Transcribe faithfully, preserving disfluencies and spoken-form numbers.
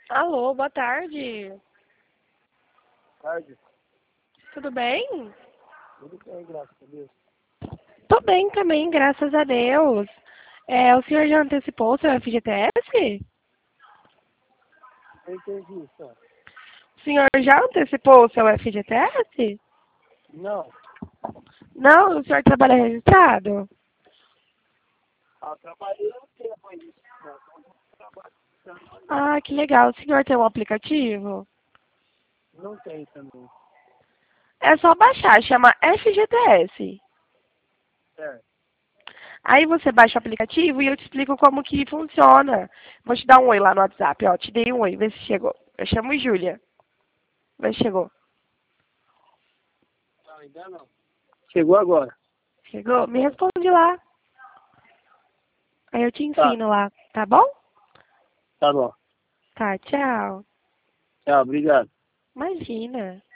Alô, boa tarde. Tarde. Tudo bem? Tudo bem, graças a Deus. Tô bem também, graças a Deus. É, o senhor já antecipou o seu F G T S? Eu entendi, só. O senhor já antecipou o seu F G T S? Não. Não, o senhor trabalha registrado? Ah, trabalhei um tempo aí. Não, Ah, que legal. O senhor tem um aplicativo? não tem também. É só baixar, chama F G T S. Certo. Aí você baixa o aplicativo e eu te explico como que funciona. Vou te dar um oi lá no WhatsApp, ó. Te dei um oi, vê se chegou. Eu chamo Júlia. Vê se chegou. Não, ainda não. Chegou agora. Chegou? Me responde lá. Aí eu te Tá, ensino lá, tá bom? tá bom. Tá, tchau. Tchau, obrigado. Imagina.